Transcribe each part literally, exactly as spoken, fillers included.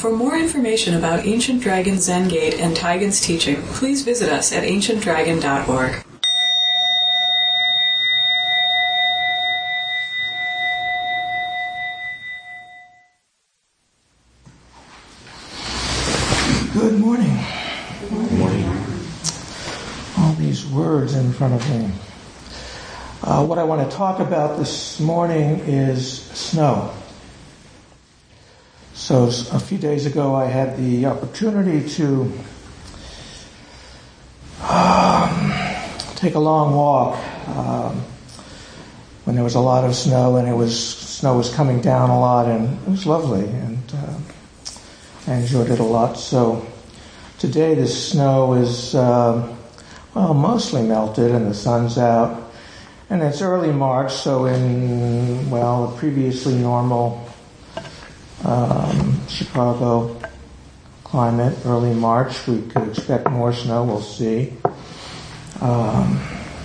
For more information about Ancient Dragon Zen Gate and Taigen's teaching, please visit us at ancient dragon dot org. Good morning. Good morning. All these words in front of me. Uh, what I want to talk about this morning is snow. So a few days ago I had the opportunity to um, take a long walk um, when there was a lot of snow, and it was snow was coming down a lot, and it was lovely, and uh, I enjoyed it a lot. So today the snow is uh, well mostly melted, and the sun's out, and it's early March, so in well a previously normal Um, Chicago climate, early March, we could expect more snow, we'll see. Um,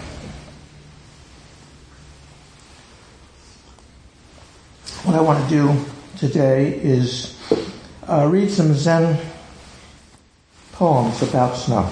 what I want to do today is uh, read some Zen poems about snow.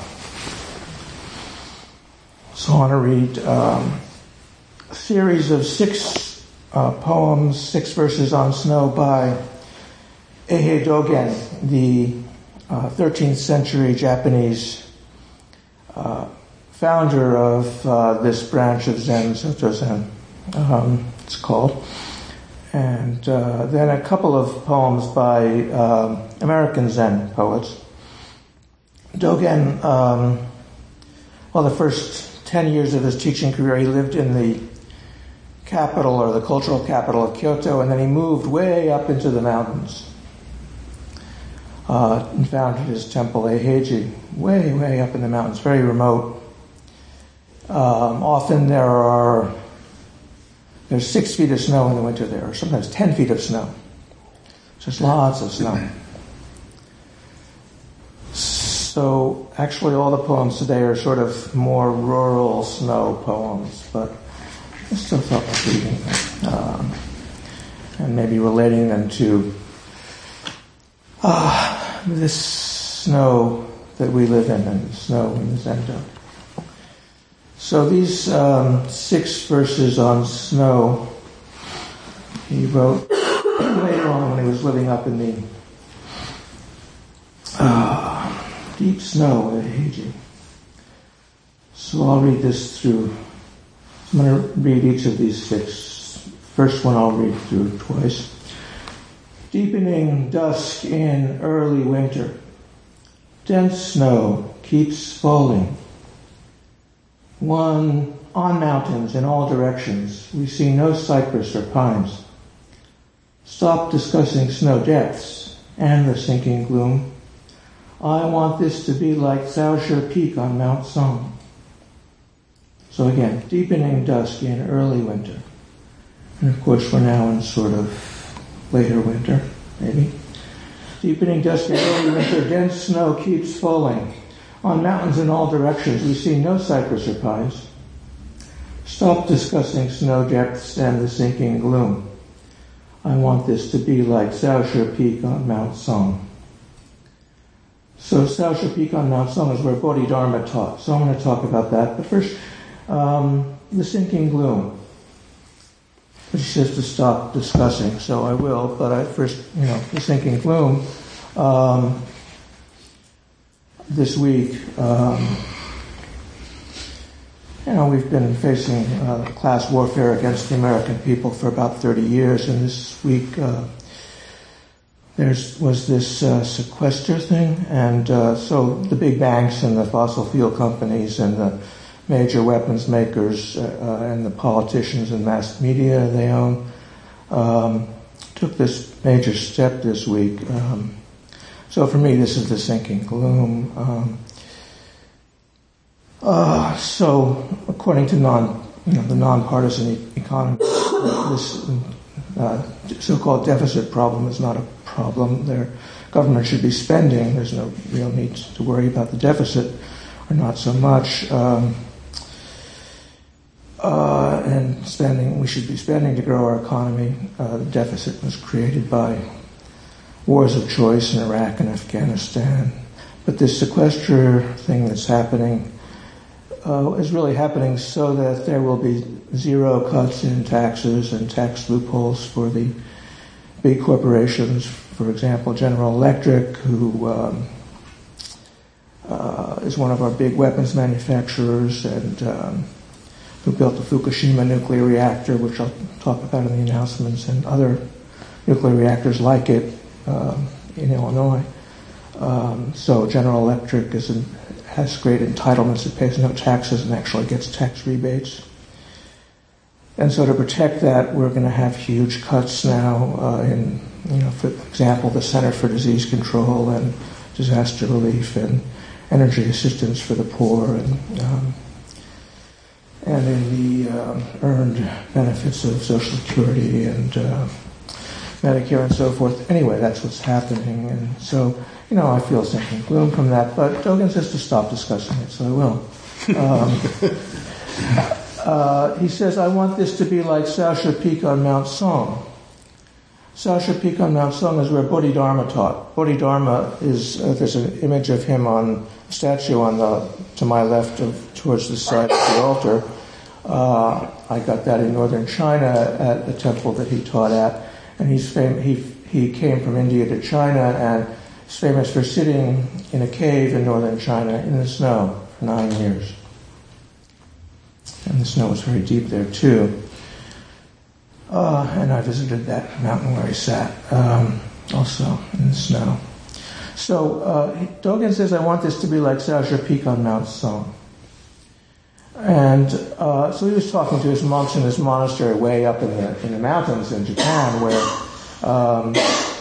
So I want to read um, a series of six uh, poems, six verses on snow by Eihei Dogen, the uh, thirteenth century Japanese uh, founder of uh, this branch of Zen, Soto Zen, um, it's called. And uh, then a couple of poems by uh, American Zen poets. Dogen, um, well, the first ten years of his teaching career, he lived in the capital, or the cultural capital of Kyoto, and then he moved way up into the mountains. Uh, and founded his temple, Eiheiji, way, way up in the mountains, very remote. Um, often there are, there's six feet of snow in the winter there, or sometimes ten feet of snow. Just lots of snow. So actually all the poems today are sort of more rural snow poems, but I still felt like reading them. Um, and maybe relating them to uh, this snow that we live in, and the snow in the Zendo. So these um, six verses on snow, he wrote later on when he was living up in the uh, deep snow at Heiji. So I'll read this through. I'm going to read each of these six. First one I'll read through twice. Deepening dusk in early winter. Dense snow keeps falling. One on mountains in all directions. We see no cypress or pines. Stop discussing snow depths and the sinking gloom. I want this to be like Zaoshe Peak on Mount Song. So again, deepening dusk in early winter. And of course we're now in sort of later winter, maybe. Deepening dusk in early winter, dense snow keeps falling. On mountains in all directions, we see no cypress or pines. Stop discussing snow depths and the sinking gloom. I want this to be like Zaoshe Peak on Mount Song. So Zaoshe Peak on Mount Song is where Bodhidharma taught. So I'm going to talk about that. But first, um, the sinking gloom. Which says to stop discussing, so I will, but I first, you know, the sinking gloom. Um, this week, um, you know, we've been facing uh, class warfare against the American people for about thirty years, and this week uh, there was this uh, sequester thing, and uh, so the big banks and the fossil fuel companies and the major weapons makers uh, and the politicians and mass media they own um, took this major step this week. Um, so for me, this is the sinking gloom. Um, uh, so according to non, you know, the nonpartisan e- economists, this uh, so-called deficit problem is not a problem. Their government should be spending. There's no real need to worry about the deficit, or not so much. Um, Uh, and spending, we should be spending to grow our economy. Uh, the deficit was created by wars of choice in Iraq and Afghanistan. But this sequester thing that's happening uh, is really happening so that there will be zero cuts in taxes and tax loopholes for the big corporations. For example, General Electric, who um, uh, is one of our big weapons manufacturers and um, who built the Fukushima nuclear reactor, which I'll talk about in the announcements, and other nuclear reactors like it um, in Illinois. Um, so General Electric is in, has great entitlements. It pays no taxes and actually gets tax rebates. And so to protect that, we're going to have huge cuts now uh, in, you know, for example, the Center for Disease Control and Disaster Relief and energy assistance for the poor and um, and in the um, earned benefits of Social Security and uh, Medicare and so forth. Anyway, that's what's happening. And so, you know, I feel sinking gloom from that, but Dogen says to stop discussing it, so I will. Um, uh, he says, I want this to be like Saosha Peak on Mount Song. Saosha Peak on Mount Song is where Bodhidharma taught. Bodhidharma is, uh, there's an image of him on a statue on the, to my left of, towards the side of the altar. Uh, I got that in northern China at the temple that he taught at. And he's fam- he, he came from India to China and is famous for sitting in a cave in northern China in the snow for nine years. And the snow was very deep there too. Uh, and I visited that mountain where he sat, um, also in the snow. So uh, Dogen says, I want this to be like Saosha Peak on Mount Song. And uh, so he was talking to his monks in this monastery way up in the in the mountains in Japan, where um,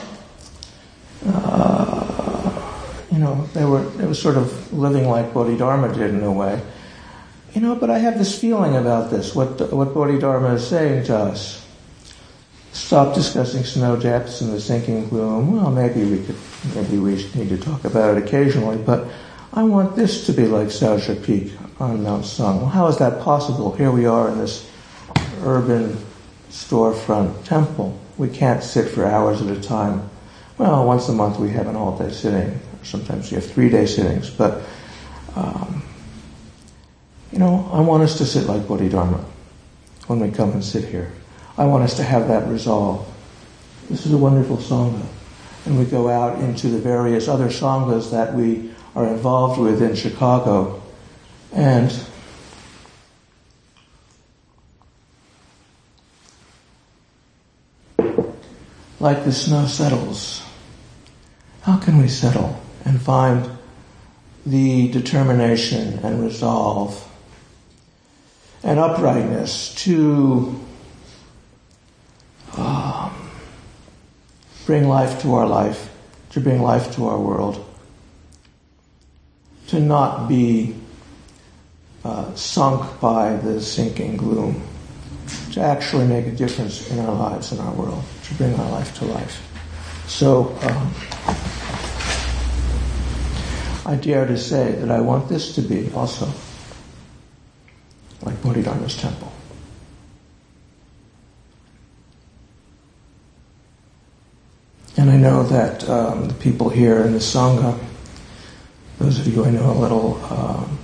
uh, you know they were they were sort of living like Bodhidharma did in a way. You know, but I have this feeling about this. What what Bodhidharma is saying to us: stop discussing snow depths and the sinking gloom. Well, maybe we could maybe we need to talk about it occasionally, but I want this to be like Saosha Peak on Mount Song. Well, how is that possible? Here we are in this urban storefront temple. We can't sit for hours at a time. Well, once a month we have an all-day sitting. Sometimes we have three-day sittings. But, um, you know, I want us to sit like Bodhidharma when we come and sit here. I want us to have that resolve. This is a wonderful Sangha. And we go out into the various other Sanghas that we are involved with in Chicago. And like the snow settles, how can we settle and find the determination and resolve and uprightness to um, bring life to our life, to bring life to our world, to not be Uh, sunk by the sinking gloom, to actually make a difference in our lives, in our world, to bring our life to life. So, um, I dare to say that I want this to be also like Bodhidharma's temple. And I know that um, the people here in the Sangha, those of you I know a little, um,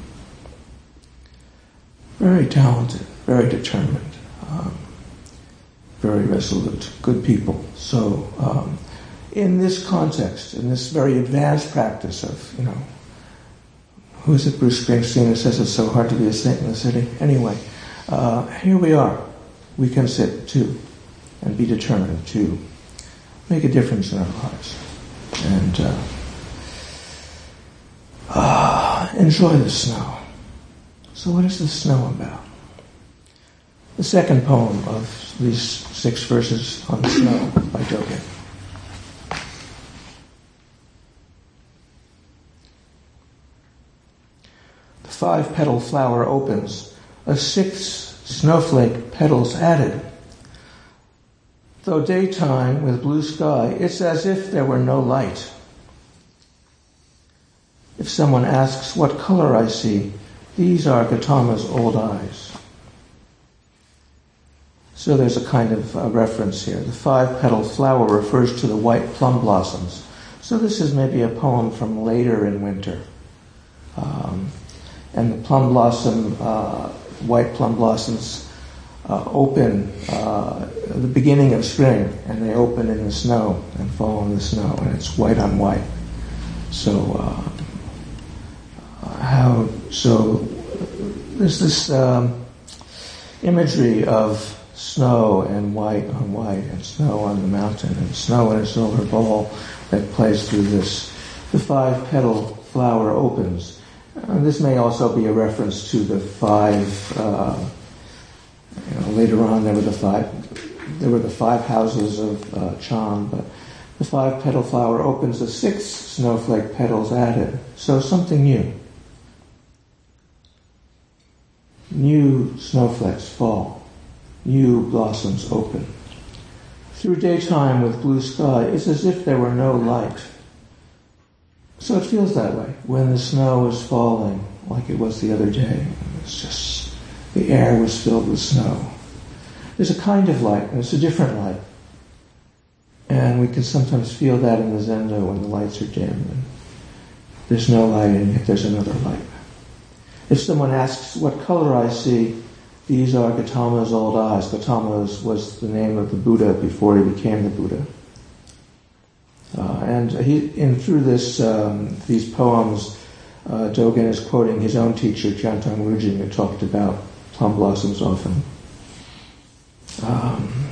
very talented, very determined, um, very resolute, good people. So, um, in this context, in this very advanced practice of, you know, who is it, Bruce Springsteen, who says it's so hard to be a saint in the city? Anyway, uh, here we are. We can sit too and be determined to make a difference in our lives and uh, uh, enjoy the snow. So what is the snow about? The second poem of these six verses on snow by Dogen. The five-petal flower opens, a sixth snowflake petals added. Though daytime with blue sky, it's as if there were no light. If someone asks what color I see, these are Gautama's old eyes. So there's a kind of uh, reference here. The five-petaled flower refers to the white plum blossoms. So this is maybe a poem from later in winter. Um, and the plum blossom, uh, white plum blossoms uh, open uh, at the beginning of spring, and they open in the snow and fall in the snow, and it's white on white. So uh, how? So there's this um, imagery of snow and white on white, and snow on the mountain, and snow in a silver bowl that plays through this. The five-petal flower opens. And this may also be a reference to the five. Uh, you know, later on, there were the five. There were the five houses of uh, Cham, but the five-petal flower opens. The six snowflake petals added. So something new. New snowflakes fall. New blossoms open. Through daytime with blue sky, it's as if there were no light. So it feels that way when the snow is falling, like it was the other day. It's just, the air was filled with snow. There's a kind of light, and it's a different light. And we can sometimes feel that in the Zendo when the lights are dim. And there's no light, and yet there's another light. If someone asks what color I see, these are Gautama's old eyes. Gautama was the name of the Buddha before he became the Buddha. Uh, and he, in through this, um, these poems, uh, Dogen is quoting his own teacher, Jiantong Rujing, who talked about plum blossoms often. Um,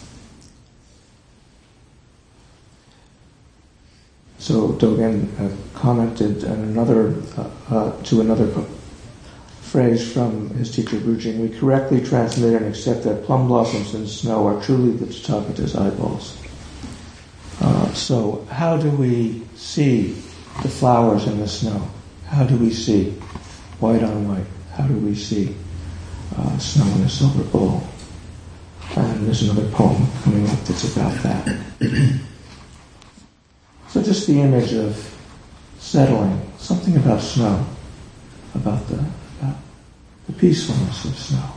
so Dogen uh, commented on another uh, uh, to another po- phrase from his teacher Rujing. We correctly transmit and accept that plum blossoms in snow are truly the Tathagata's eyeballs. Uh, so how do we see the flowers in the snow? How do we see white on white? How do we see uh, snow in a silver bowl? And there's another poem coming up that's about that. So just the image of settling, something about snow, about the, about the peacefulness of snow.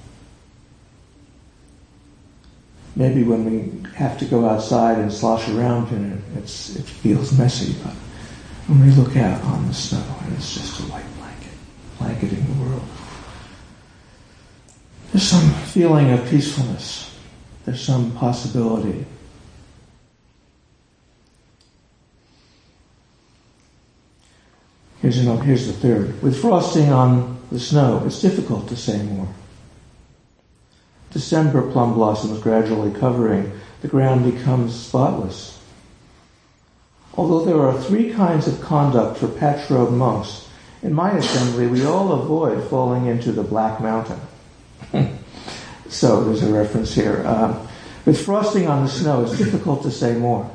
Maybe when we have to go outside and slosh around in it, it's, it feels messy, but when we look out on the snow, and it's just a white blanket, blanketing the world, there's some feeling of peacefulness. There's some possibility. Here's, an, here's the third. With frosting on the snow, it's difficult to say more. December plum blossoms gradually covering, the ground becomes spotless. Although there are three kinds of conduct for patch-robed monks, in my assembly we all avoid falling into the Black Mountain. So there's a reference here. Um, with frosting on the snow, it's difficult to say more.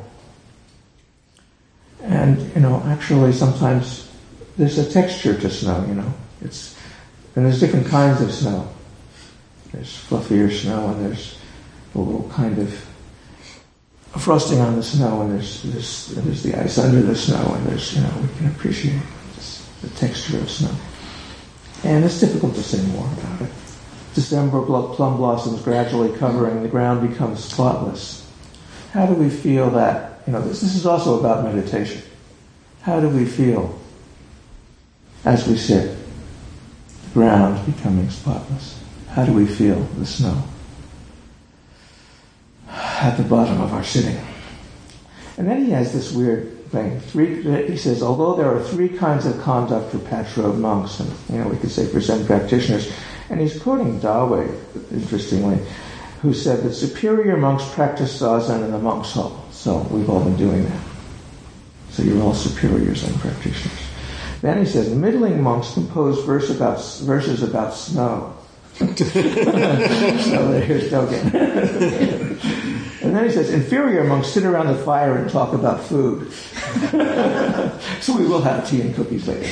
And, you know, actually sometimes there's a texture to snow, you know. It's and there's different kinds of snow. There's fluffier snow, and there's a little kind of frosting on the snow, and there's, there's, there's the ice under the snow, and there's, you know, we can appreciate this, the texture of snow. And it's difficult to say more about it. December plum blossoms gradually covering, the ground becomes spotless. How do we feel that? You know, this, this is also about meditation. How do we feel as we sit, the ground becoming spotless? How do we feel the snow at the bottom of our sitting? And then he has this weird thing. Three, he says, although there are three kinds of conduct for patch-robed monks, and you know we could say for Zen practitioners, and he's quoting Dawei, interestingly, who said that superior monks practice zazen in the monks' hall. So we've all been doing that. So you're all superior Zen practitioners. Then he says, middling monks compose verse about, verses about snow. So here's Dogen. And then he says, inferior monks sit around the fire and talk about food. So we will have tea and cookies later.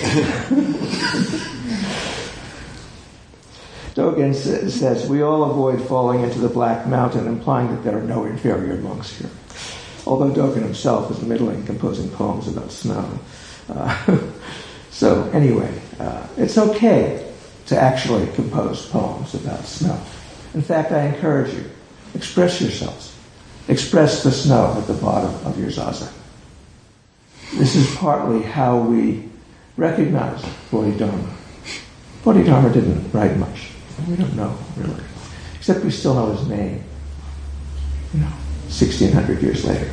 Dogen says, we all avoid falling into the Black Mountain, implying that there are no inferior monks here. Although Dogen himself is middling, composing poems about snow. Uh, so anyway, uh, it's okay to actually compose poems about snow. In fact, I encourage you, express yourselves. Express the snow at the bottom of your zazen. This is partly how we recognize Bodhidharma. Bodhidharma didn't write much. We don't know, really. Except we still know his name, you know, sixteen hundred years later.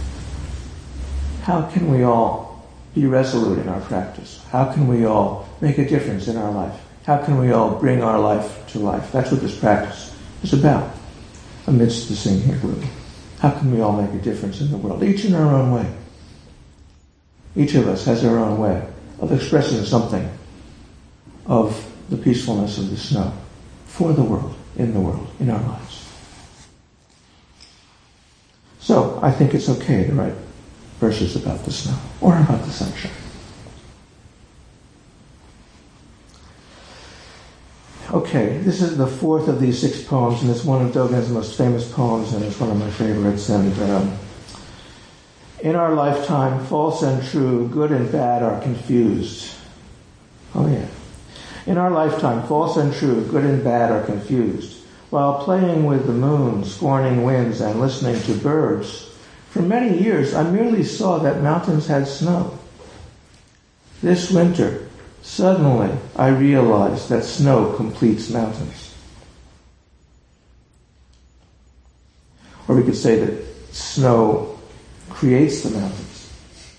How can we all be resolute in our practice? How can we all make a difference in our life? How can we all bring our life to life? That's what this practice is about, amidst the Singha group. How can we all make a difference in the world? Each in our own way. Each of us has our own way of expressing something of the peacefulness of the snow for the world, in the world, in our lives. So, I think it's okay to write verses about the snow or about the sunshine. Okay, this is the fourth of these six poems, and it's one of Dogen's most famous poems, and it's one of my favorites. And um, in our lifetime, false and true, good and bad are confused. Oh yeah. In our lifetime, false and true, good and bad are confused. While playing with the moon, scorning winds, and listening to birds, for many years I merely saw that mountains had snow. This winter, suddenly I realized that snow completes mountains. Or we could say that snow creates the mountains.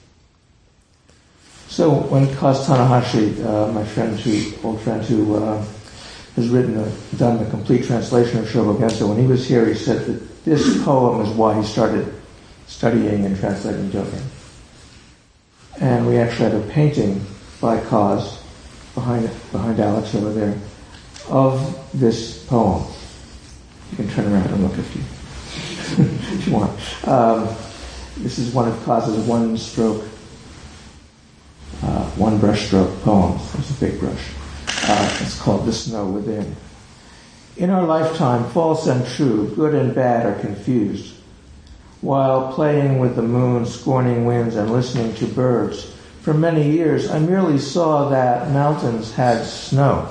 So when Kaz Tanahashi, uh, my friend, who, old friend who uh, has written, a, done the complete translation of Shobogenzo, when he was here, he said that this poem is why he started studying and translating Dogen. And we actually had a painting by Kaz behind behind Alex over there of this poem. You can turn around and look if you if you want. Um, this is one of Kaz's one-stroke, uh, one brush-stroke poems. It's a big brush. Uh, it's called "The Snow Within." In our lifetime, false and true, good and bad are confused. While playing with the moon, scorning winds, and listening to birds, for many years I merely saw that mountains had snow,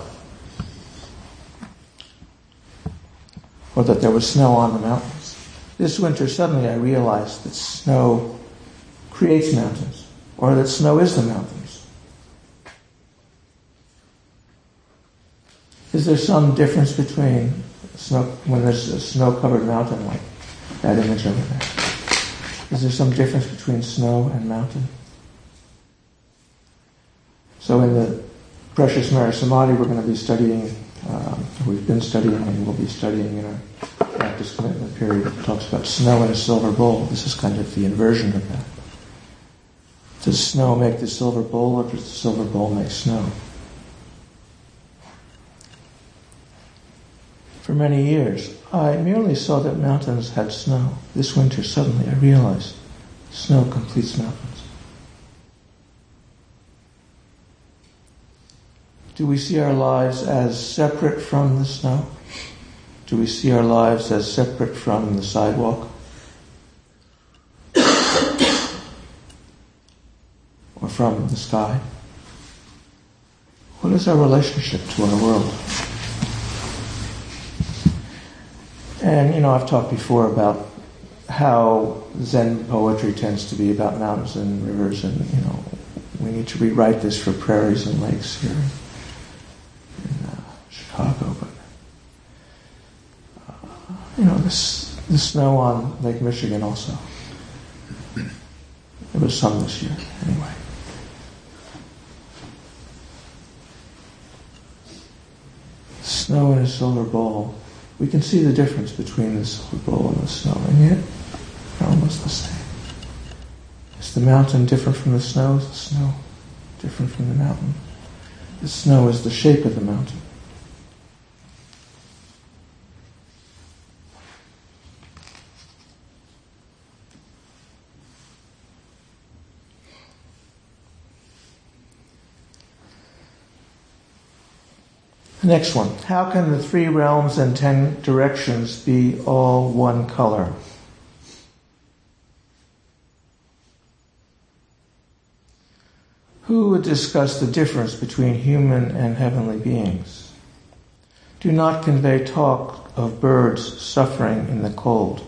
or that there was snow on the mountains. This winter, suddenly I realized that snow creates mountains, or that snow is the mountains. Is there some difference between snow, when there's a snow-covered mountain, like that image over there? Is there some difference between snow and mountain? So in the Precious Mara Samadhi, we're going to be studying, um, we've been studying and we'll be studying in our practice commitment period. It talks about snow in a silver bowl. This is kind of the inversion of that. Does snow make the silver bowl, or does the silver bowl make snow? For many years, I merely saw that mountains had snow. This winter, suddenly, I realized snow completes mountains. Do we see our lives as separate from the snow? Do we see our lives as separate from the sidewalk? Or from the sky? What is our relationship to our world? And, you know, I've talked before about how Zen poetry tends to be about mountains and rivers, and, you know, we need to rewrite this for prairies and lakes here in uh, Chicago. But, uh, you know, this, the snow on Lake Michigan also. There was some this year, anyway. Snow in a silver bowl. We can see the difference between the silver bowl and the snow, and yet they're almost the same. Is the mountain different from the snow? Is the snow different from the mountain? The snow is the shape of the mountain. The next one. How can the three realms and ten directions be all one color? Who would discuss the difference between human and heavenly beings? Do not convey talk of birds suffering in the cold.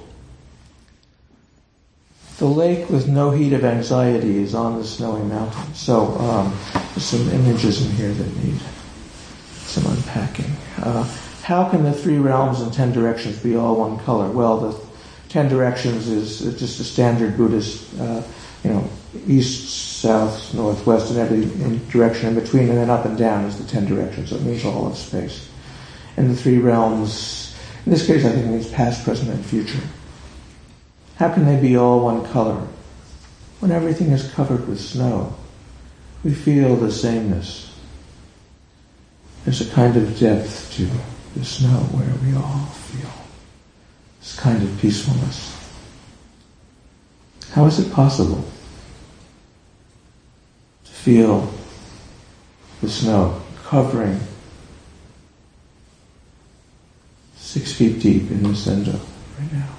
The lake with no heat of anxiety is on the snowy mountain. So um, there's some images in here that need some unpacking. Uh, how can the three realms and ten directions be all one color? Well, the ten directions is just a standard Buddhist, uh, you know, east, south, north, west, and every direction in between, and then up and down is the ten directions. So it means all of space. And the three realms, in this case, I think it means past, present, and future. How can they be all one color? When everything is covered with snow, we feel the sameness. There's a kind of depth to the snow where we all feel this kind of peacefulness. How is it possible to feel the snow covering six feet deep in the Zendo right now?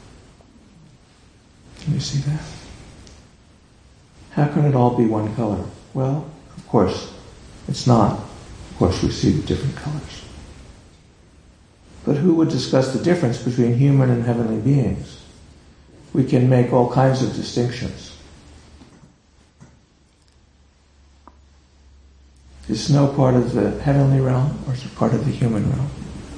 Can you see that? How can it all be one color? Well, of course, it's not. Of course, we see the different colors. But who would discuss the difference between human and heavenly beings? We can make all kinds of distinctions. Is snow part of the heavenly realm or is it part of the human realm?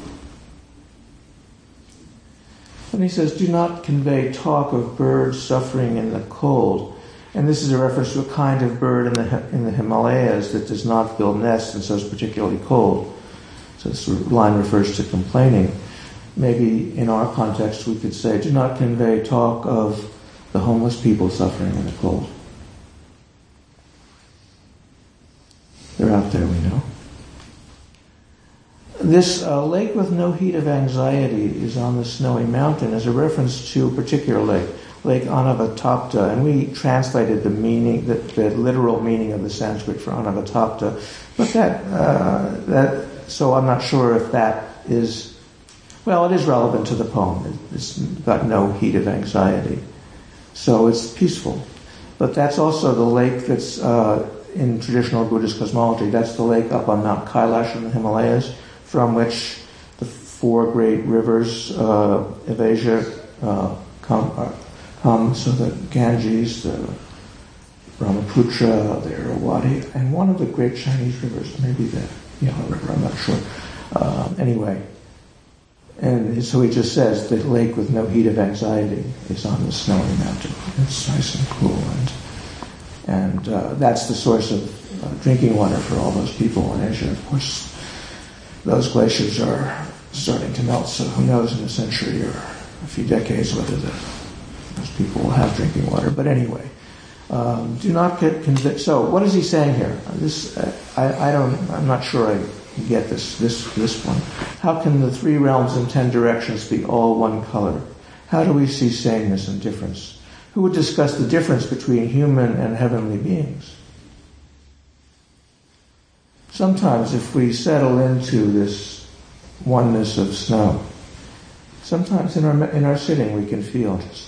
And he says, do not convey talk of birds suffering in the cold. And this is a reference to a kind of bird in the in the Himalayas that does not build nests and so is particularly cold. So this line refers to complaining. Maybe in our context we could say, do not convey talk of the homeless people suffering in the cold. They're out there, we know. This uh, lake with no heat of anxiety is on the snowy mountain as a reference to a particular lake, Lake Anavatapta, and we translated the meaning, the, the literal meaning of the Sanskrit for Anavatapta, but that, uh, that, so I'm not sure if that is, well, it is relevant to the poem. It's got no heat of anxiety. So it's peaceful. But that's also the lake that's uh, in traditional Buddhist cosmology. That's the lake up on Mount Kailash in the Himalayas, from which the four great rivers uh, of Asia uh, come, uh, come. So the Ganges, the Brahmaputra, the Irrawaddy, and one of the great Chinese rivers, maybe the Yellow River, I'm not sure. Uh, anyway, and so he just says the lake with no heat of anxiety is on the snowy mountain. It's nice and cool, and and uh, that's the source of uh, drinking water for all those people in Asia. Of course, those glaciers are starting to melt, so who knows in a century or a few decades whether the, those people will have drinking water. But anyway, um, do not get convinced. So what is he saying here? This uh, I, I don't. I'm not sure I get this. This this one. How can the three realms and ten directions be all one color? How do we see sameness and difference? Who would discuss the difference between human and heavenly beings? Sometimes if we settle into this oneness of snow, sometimes in our in our sitting we can feel just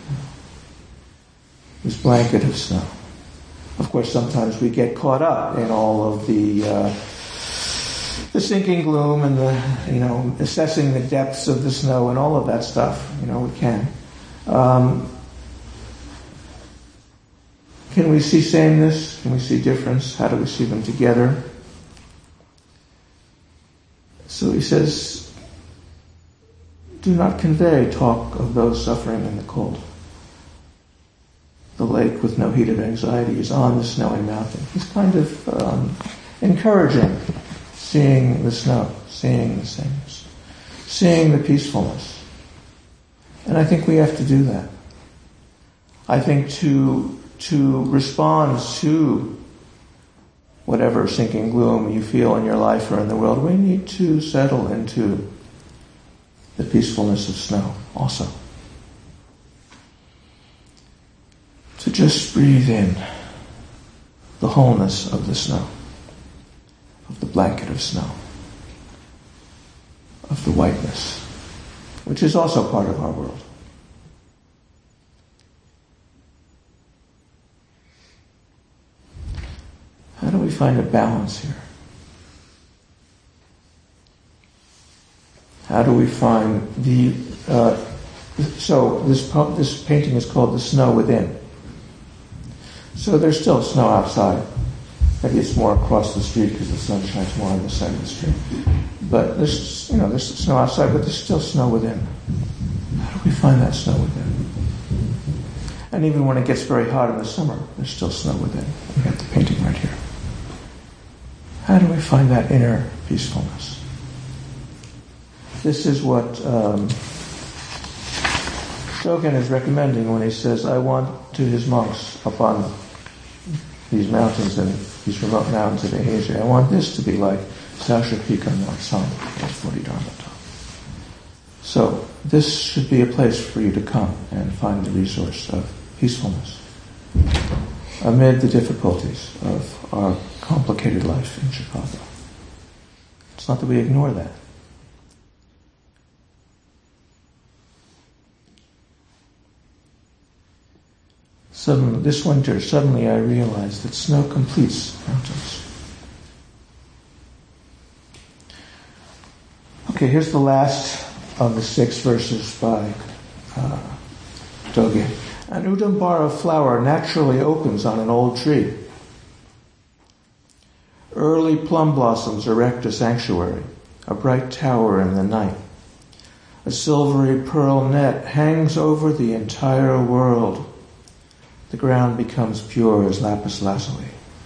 this blanket of snow. Of course, sometimes we get caught up in all of the uh, the sinking gloom and the, you know, assessing the depths of the snow and all of that stuff. You know, we can. Um, can we see sameness? Can we see difference? How do we see them together? So he says, do not convey talk of those suffering in the cold. The lake with no heat of anxiety is on the snowy mountain. He's kind of um, encouraging seeing the snow, seeing the sameness, seeing the peacefulness. And I think we have to do that. I think to to respond to whatever sinking gloom you feel in your life or in the world, we need to settle into the peacefulness of snow also. To just breathe in the wholeness of the snow, of the blanket of snow, of the whiteness, which is also part of our world. How do we find a balance here? How how do we find the... Uh, so this this painting is called The Snow Within. So there's still snow outside. Maybe it's more across the street because the sun shines more on this side of the street. But there's, you know, there's snow outside, but there's still snow within. How do we find that snow within? And even when it gets very hot in the summer, there's still snow within. We have the painting right here. How do we find that inner peacefulness? This is what um, Dogen is recommending when he says, I want to his monks up on these mountains and these remote mountains of Asia, I want this to be like Sausha Peak on Mount Sun, as Bodhidharma taught. So this should be a place for you to come and find the resource of peacefulness amid the difficulties of our complicated life in Chicago. It's not that we ignore that. Suddenly, this winter, suddenly I realized that snow completes mountains. Okay, here's the last of the six verses by uh, Dogen. An Udambara flower naturally opens on an old tree. Early plum blossoms erect a sanctuary, a bright tower in the night. A silvery pearl net hangs over the entire world. The ground becomes pure as lapis lazuli.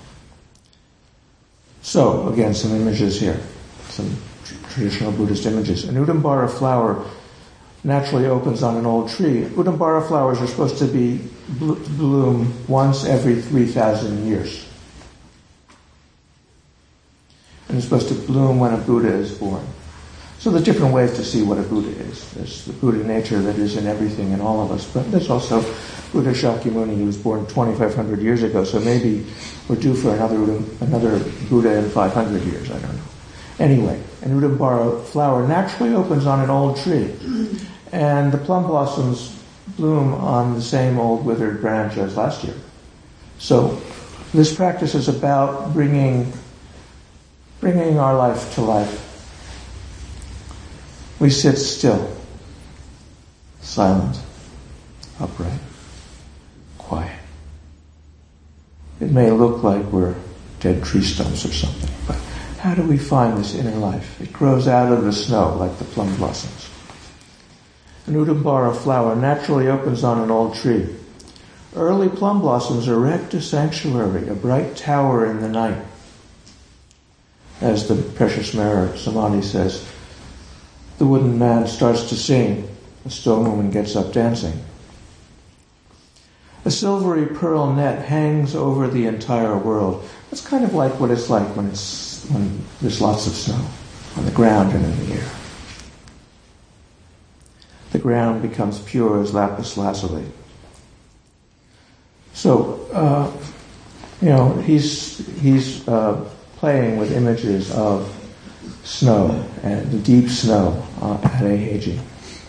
So, again, some images here, some tr- traditional Buddhist images. An Udambara flower naturally opens on an old tree. Udambara flowers are supposed to be blo- bloom once every three thousand years. And it's supposed to bloom when a Buddha is born. So there's different ways to see what a Buddha is. There's the Buddha nature that is in everything in all of us, but there's also Buddha Shakyamuni, who was born twenty-five hundred years ago, so maybe we're due for another another Buddha in five hundred years, I don't know. Anyway, an Udambara flower naturally opens on an old tree, and the plum blossoms bloom on the same old withered branch as last year. So this practice is about bringing, bringing our life to life. We sit still, silent, upright, quiet. It may look like we're dead tree stumps or something, but how do we find this inner life? It grows out of the snow like the plum blossoms. An Udambara flower naturally opens on an old tree. Early plum blossoms erect a sanctuary, a bright tower in the night. As the Precious Mirror Samadhi says, the wooden man starts to sing, the stone woman gets up dancing. A silvery pearl net hangs over the entire world. That's kind of like what it's like when it's when there's lots of snow on the ground and in the air. The ground becomes pure as lapis lazuli. So, uh, you know, he's he's uh, playing with images of snow and the deep snow uh, at Eiheiji.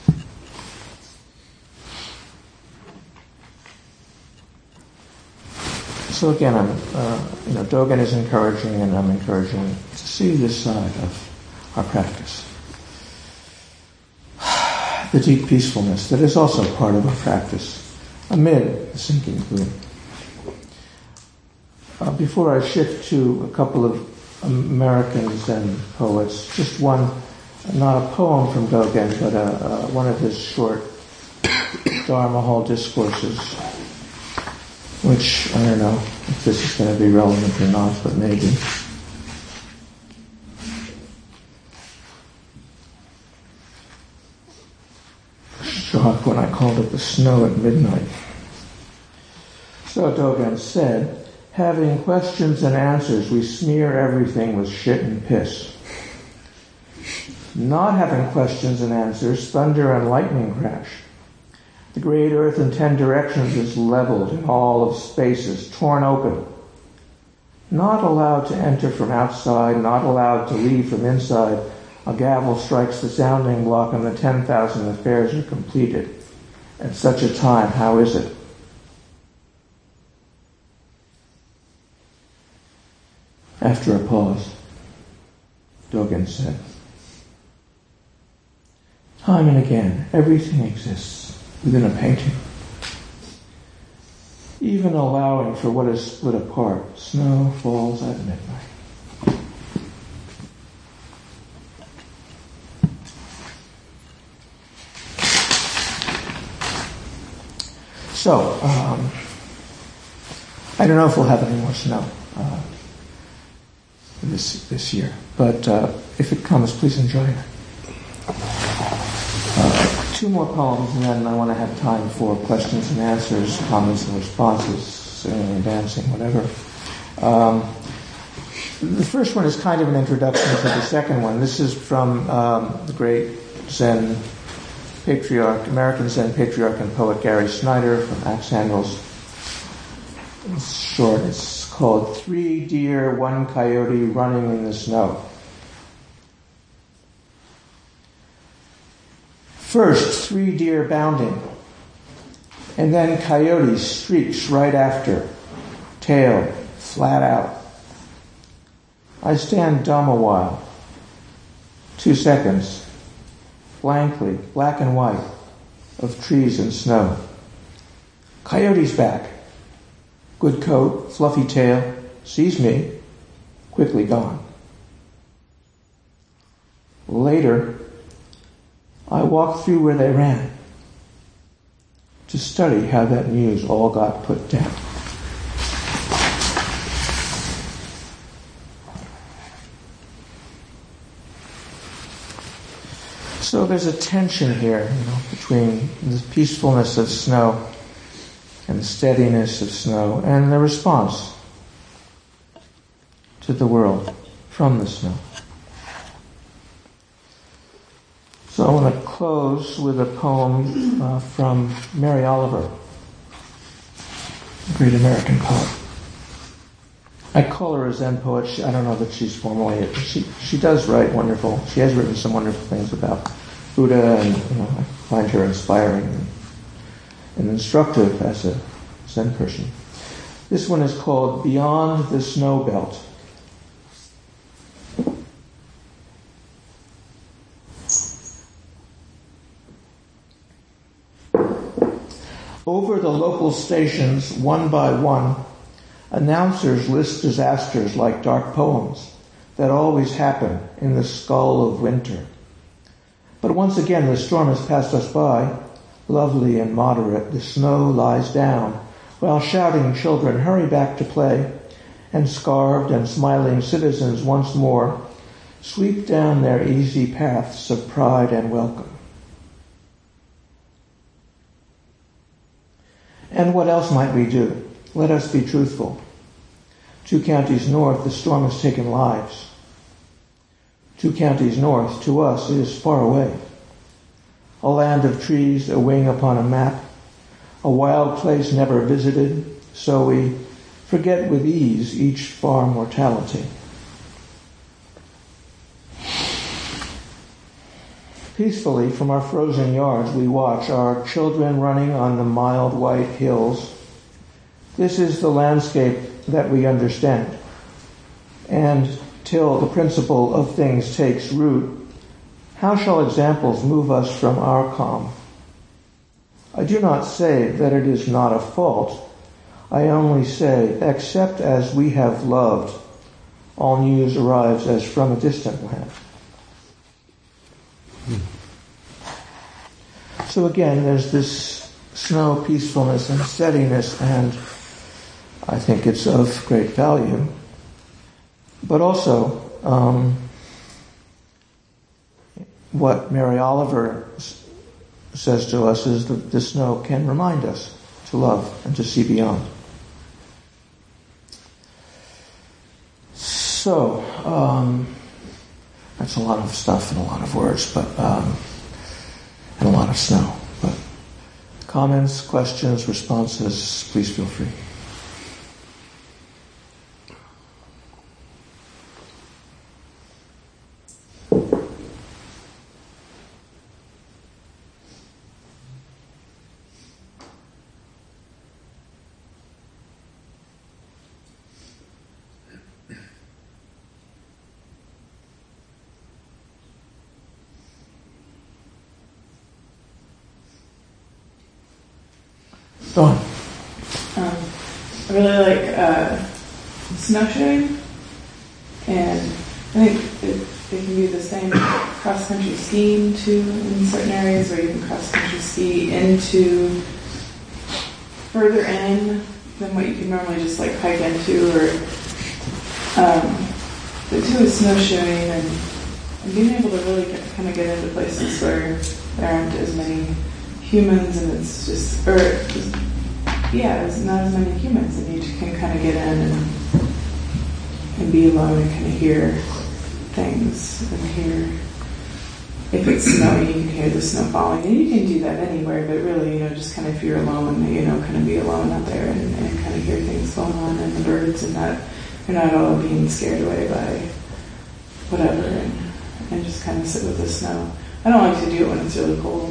So again, I'm, uh, you know, Dogen is encouraging, and I'm encouraging to see this side of our practice. The deep peacefulness that is also part of our practice amid the sinking gloom. Uh, before I shift to a couple of American Zen poets, just one, not a poem from Dogen, but a, uh, one of his short Dharma Hall discourses, which I don't know if this is going to be relevant or not, but maybe. Shock when I called it the snow at midnight. So Dogen said, having questions and answers, we smear everything with shit and piss. Not having questions and answers, thunder and lightning crash. The great earth in ten directions is leveled, and all of space is torn open. Not allowed to enter from outside, not allowed to leave from inside, a gavel strikes the sounding block and the ten thousand affairs are completed. At such a time, how is it? After a pause, Dogen said, Time and again, everything exists within a painting. Even allowing for what is split apart, snow falls at midnight. So, um, I don't know if we'll have any more snow uh, this this year, but uh, if it comes, please enjoy it. Uh, two more poems, and then I want to have time for questions and answers, comments and responses, singing and dancing, whatever. Um, the first one is kind of an introduction to the second one. This is from um, the great Zen patriarch, American Zen patriarch and poet Gary Snyder from Axe Handles. It's short. It's called Three Deer, One Coyote Running in the Snow. First, three deer bounding, and then coyote streaks right after, tail flat out. I stand dumb a while, two seconds, blankly, black and white, of trees and snow. Coyote's back. Good coat, fluffy tail, sees me, quickly gone. Later, I walk through where they ran to study how that news all got put down. So there's a tension here, you know, between the peacefulness of snow and the steadiness of snow and the response to the world from the snow. So I want to close with a poem uh, from Mary Oliver, a great American poet. I call her a Zen poet. She, I don't know that she's formally. She she does write wonderful. She has written some wonderful things about Buddha, and you know, I find her inspiring and, and instructive as a Zen person. This one is called Beyond the Snow Belt. Over the local stations, one by one, announcers list disasters like dark poems that always happen in the skull of winter. But once again, the storm has passed us by, lovely and moderate. The snow lies down, while shouting children hurry back to play, and scarved and smiling citizens once more sweep down their easy paths of pride and welcome. And what else might we do? Let us be truthful. Two counties north, the storm has taken lives. Two counties north, to us, it is far away. A land of trees, a wing upon a map, a wild place never visited, so we forget with ease each far mortality. Peacefully from our frozen yards we watch our children running on the mild white hills. This is the landscape that we understand. And till the principle of things takes root, how shall examples move us from our calm? I do not say that it is not a fault. I only say, except as we have loved, all news arrives as from a distant land. So again, there's this snow peacefulness and steadiness, and I think it's of great value. But also, um, what Mary Oliver s- says to us is that the snow can remind us to love and to see beyond. So, um, that's a lot of stuff and a lot of words, but um, and a lot of snow. But comments, questions, responses, please feel free. Dawn. Um, I really like uh, snowshoeing, and I think it, it can be the same cross-country skiing too in certain areas, where you can cross-country ski into further in than what you can normally just like hike into, or um, but too is snowshoeing and, and being able to really get, kind of get into places where there aren't as many humans, and it's just, or just, yeah, there's not as many humans, and you can kind of get in and and be alone and kind of hear things and hear. If it's snowing, you can hear the snow falling, and you can do that anywhere. But really, you know, just kind of if you're alone, you know, kind of be alone out there and, and kind of hear things going on, and the birds, and not you're not all being scared away by whatever, and and just kind of sit with the snow. I don't like to do it when it's really cold.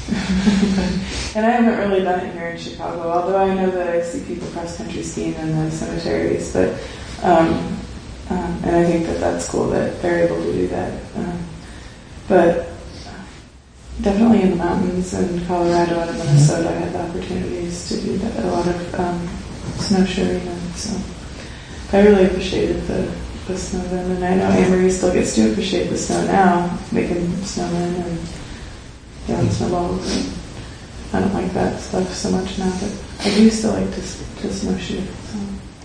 And I haven't really done it here in Chicago, although I know that I see people cross-country skiing in the cemeteries. But um, um, and I think that that's cool that they're able to do that. Um, but definitely in the mountains in Colorado and Minnesota, I had the opportunities to do that, a lot of um, snowshoeing, and so I really appreciated the, the snow then. And I know Anne-Marie still gets to appreciate the snow now, making snowmen and yeah, snowballs. And I don't like that stuff so much now, but I do still like to, to snowshoe. So.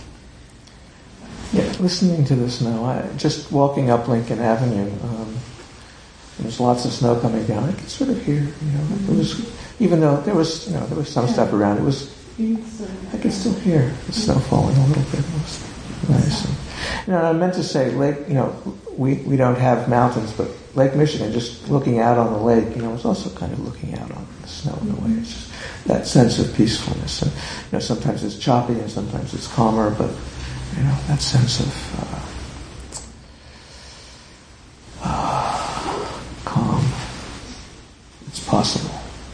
Yeah, listening to the snow, I, just walking up Lincoln Avenue, um, there was lots of snow coming down. I could sort of hear, you know, mm-hmm. It was, even though there was, you know, there was some yeah. stuff around. It was, I could still hear the snow falling a little bit. It was nice. And, you know, I meant to say, Lake, you know, we we don't have mountains, but Lake Michigan, just looking out on the lake, you know, was also kind of looking out on the snow in a way. It's just that sense of peacefulness. And, you know, sometimes it's choppy and sometimes it's calmer, but, you know, that sense of uh, uh, calm. It's possible.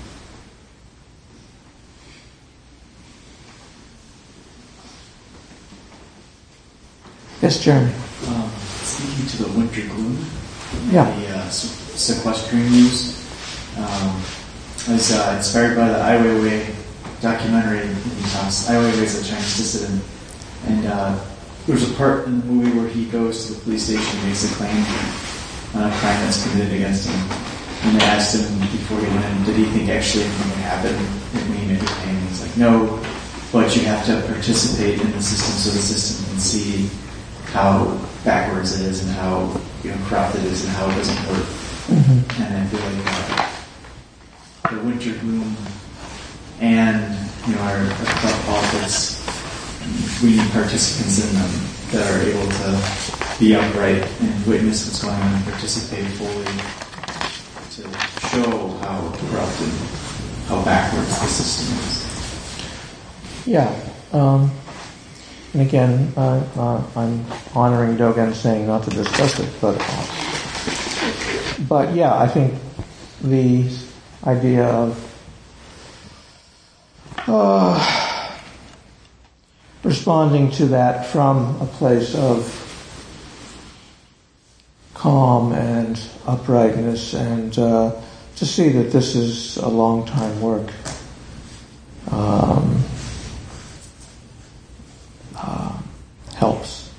Yes, Jeremy. Um, speaking to the winter gloom, yeah. the uh, sequestering news, um, I was uh, inspired by the Ai Weiwei documentary. He talks, Ai Weiwei is a Chinese dissident, and uh, there's a part in the movie where he goes to the police station and makes a claim on a crime that's committed against him. And they asked him before he went in, did he think actually anything would happen when he made a claim? And he's like, no, but you have to participate in the system so the system can see how backwards it is and how, you know, corrupt it is and how it doesn't work. Mm-hmm. And I feel like uh, the winter gloom and, you know, our, our club politics, we need participants in them that are able to be upright and witness what's going on and participate fully to show how corrupt and how backwards the system is. Yeah. Um, and again, uh, uh, I'm honoring Dogen saying not to discuss it, but uh, but yeah, I think the idea of uh, responding to that from a place of calm and uprightness, and uh, to see that this is a long time work. Um, uh, helps.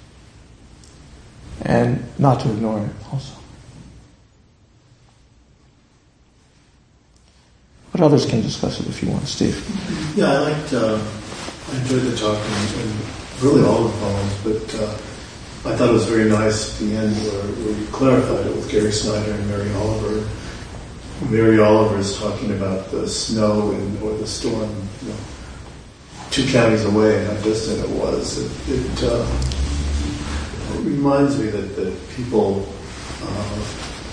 And not to ignore it also. But others can discuss it if you want, Steve. Yeah, I liked, uh, I enjoyed the talk and, and really all the poems, but uh, I thought it was very nice at the end where, where you clarified it with Gary Snyder and Mary Oliver. Mary Oliver is talking about the snow and, or the storm, you know, two counties away and how distant it was. It, it, uh, it reminds me that, that people uh,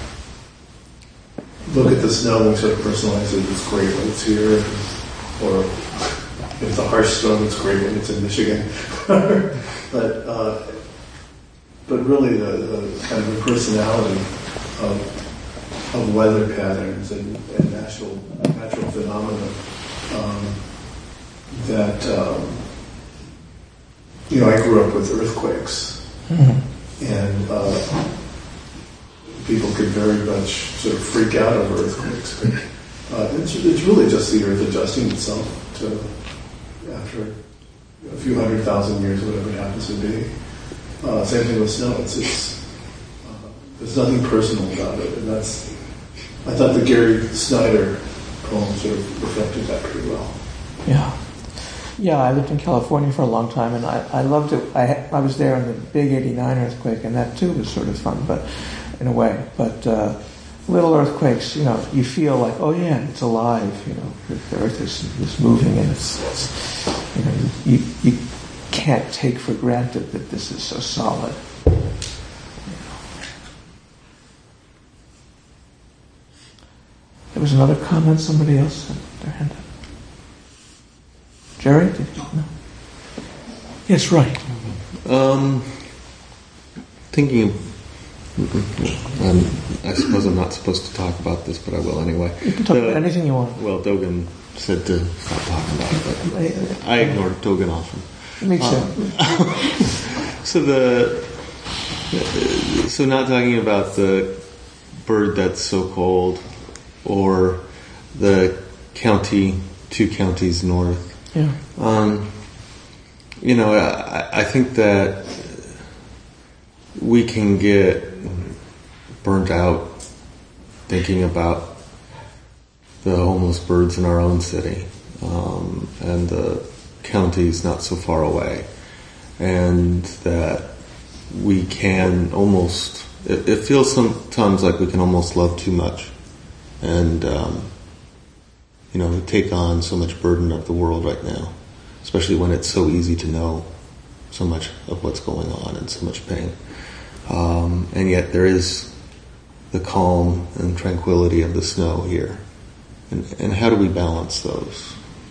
look at the snow and sort of personalize it. It's great when it's here, or if it's a harsh storm, it's great when it's in Michigan. but uh, but really, the, the kind of the personality of of weather patterns and, and natural natural phenomena. Um, that, um, you know, I grew up with earthquakes, mm-hmm. and uh, people could very much sort of freak out over earthquakes. But uh, it's, it's really just the earth adjusting itself to after a few hundred thousand years, whatever it happens to be. Uh, same thing with snow. It's, it's uh, there's nothing personal about it, and that's. I thought the Gary Snyder poem sort of reflected that pretty well. Yeah. Yeah, I lived in California for a long time, and I, I loved it. I I was there in the big eighty-nine earthquake, and that too was sort of fun, but in a way. But uh, little earthquakes, you know, you feel like, oh yeah, it's alive. You know, the earth is, is moving, and it's, it's you know, you you can't take for granted that this is so solid. You know. There was another comment. Somebody else had their hand up. Jerry? Did you know? Yes, right. Um, thinking, um, I suppose I'm not supposed to talk about this, but I will anyway. You can talk the, about anything you want. Well, Dogen said to stop talking about it, but I ignore Dogen often. It makes um, sense. So the, so not talking about the bird that's so cold, or the county, two counties north. Yeah. Um, you know, I, I think that we can get burnt out thinking about the homeless birds in our own city, um, and the counties not so far away, and that we can almost, it, it feels sometimes like we can almost love too much, and um, you know, take on so much burden of the world right now, especially when it's so easy to know so much of what's going on and so much pain. Um, and yet there is the calm and tranquility of the snow here. And, and how do we balance those?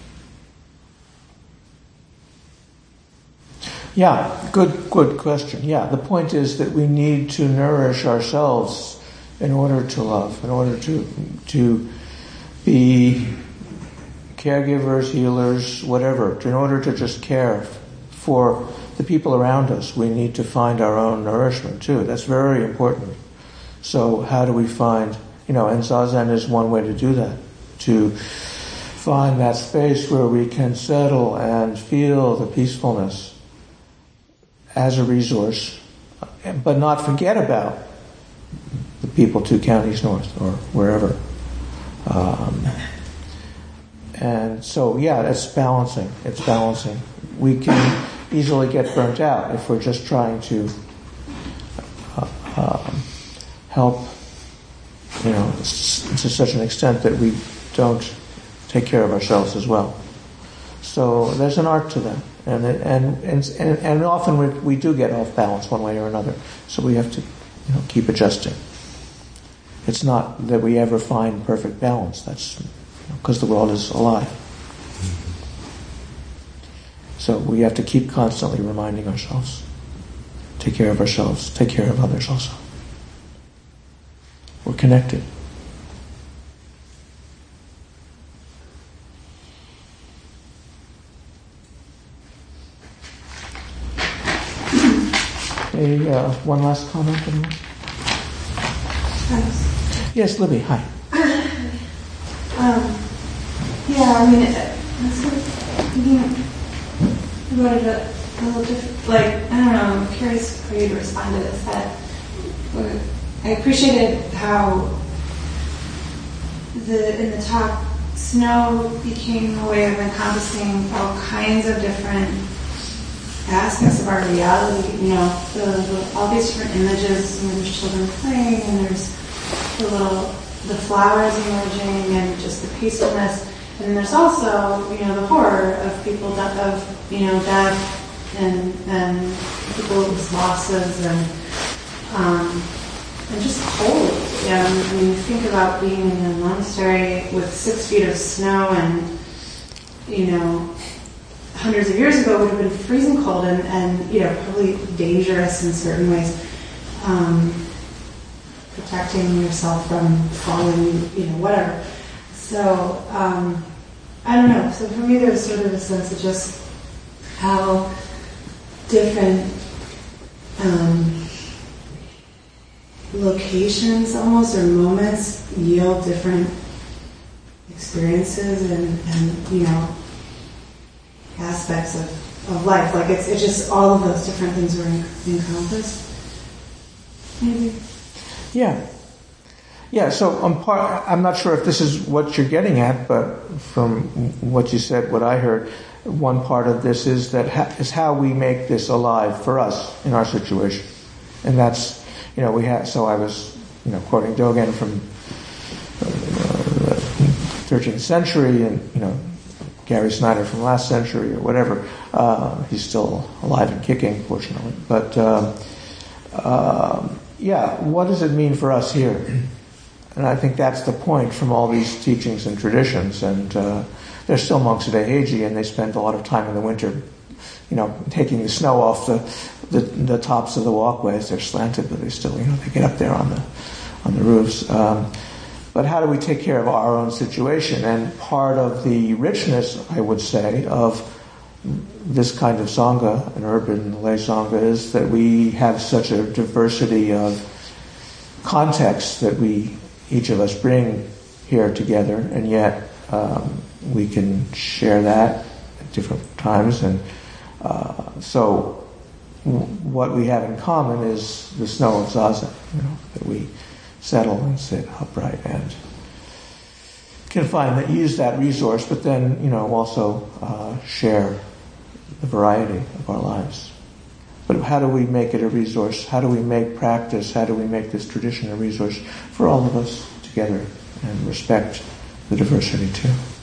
Yeah, good, good question. Yeah, the point is that we need to nourish ourselves in order to love, in order to to be caregivers, healers, whatever. In order to just care for the people around us, we need to find our own nourishment too. That's very important. So how do we find, you know, and Zazen is one way to do that, to find that space where we can settle and feel the peacefulness as a resource, but not forget about the people two counties north or wherever. Um, and so, yeah, it's balancing. It's balancing. We can easily get burnt out if we're just trying to uh, um, help, you know, to such an extent that we don't take care of ourselves as well. So there's an art to that. And and and and, and often we, we do get off balance one way or another. So we have to, you know, keep adjusting. It's not that we ever find perfect balance. That's because you know, the world is alive. So we have to keep constantly reminding ourselves, take care of ourselves, take care of others also. We're connected. A, uh, one last comment, anyone? Thanks. Yes, Libby, hi. um, yeah, I mean, I'm sort of thinking about it a, a little different. Like, I don't know, I'm curious for you to respond to this. That I appreciated how the in the talk, snow became a way of encompassing all kinds of different aspects of our reality, you know, the, the, all these different images. You know, there's children playing, and there's the little, the flowers emerging, and just the peacefulness. And there's also, you know, the horror of people that of, you know, death and and people's losses and um, and just cold. You know, when you think about being in a monastery with six feet of snow, and you know, hundreds of years ago would have been freezing cold and, and you know, probably dangerous in certain ways. Um, protecting yourself from falling, you know, whatever. So, um, I don't know. So for me, there was sort of a sense of just how different um, locations almost, or moments, yield different experiences, and, and you know, aspects of, of life. Like it's it's just all of those different things were encompassed. Maybe. Yeah. Yeah, so I'm, part, I'm not sure if this is what you're getting at, but from what you said, what I heard, one part of this is that ha- is how we make this alive for us in our situation. And that's, you know, we had, so I was, you know, quoting Dogen from uh, the thirteenth century and, you know, Gary Snyder from last century or whatever. Uh, he's still alive and kicking, fortunately. But, um, uh, yeah, what does it mean for us here? And I think that's the point from all these teachings and traditions. And uh, there's still monks at Eiheiji, and they spend a lot of time in the winter, you know, taking the snow off the, the the tops of the walkways. They're slanted, but they still, you know, they get up there on the on the roofs. Um, but how do we take care of our own situation? And part of the richness, I would say, of this kind of sangha, an urban lay sangha, is that we have such a diversity of contexts that we, each of us, bring here together, and yet um, we can share that at different times. And uh, so w- what we have in common is the snow of Zazen, you know, that we settle and sit upright and can find that use that resource, but then, you know, also uh, share the variety of our lives. But how do we make it a resource? How do we make practice? How do we make this tradition a resource for all of us together and respect the diversity too?